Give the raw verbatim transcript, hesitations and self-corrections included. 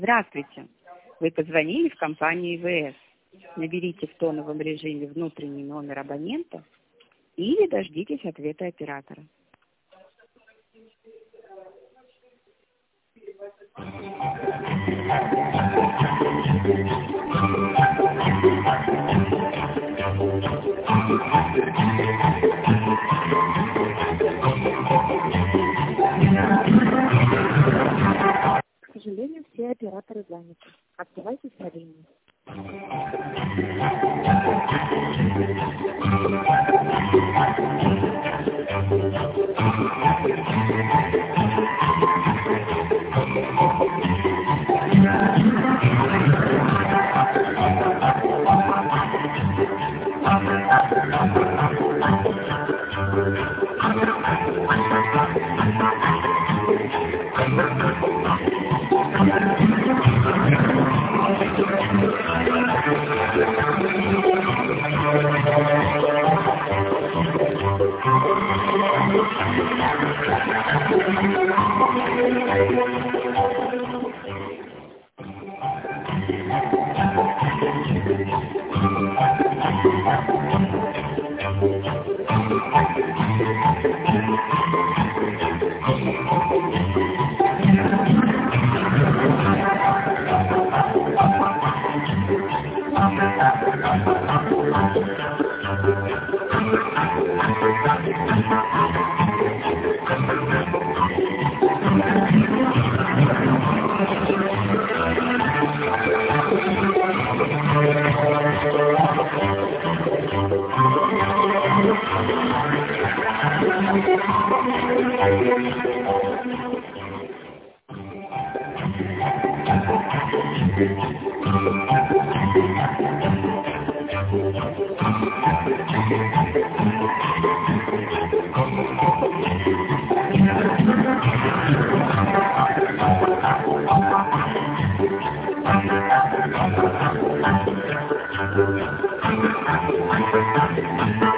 Здравствуйте. Вы позвонили в компанию ИВС. Наберите в тоновом режиме внутренний номер абонента или дождитесь ответа оператора. К сожалению, все операторы заняты. Оставайтесь на линии. Thank you.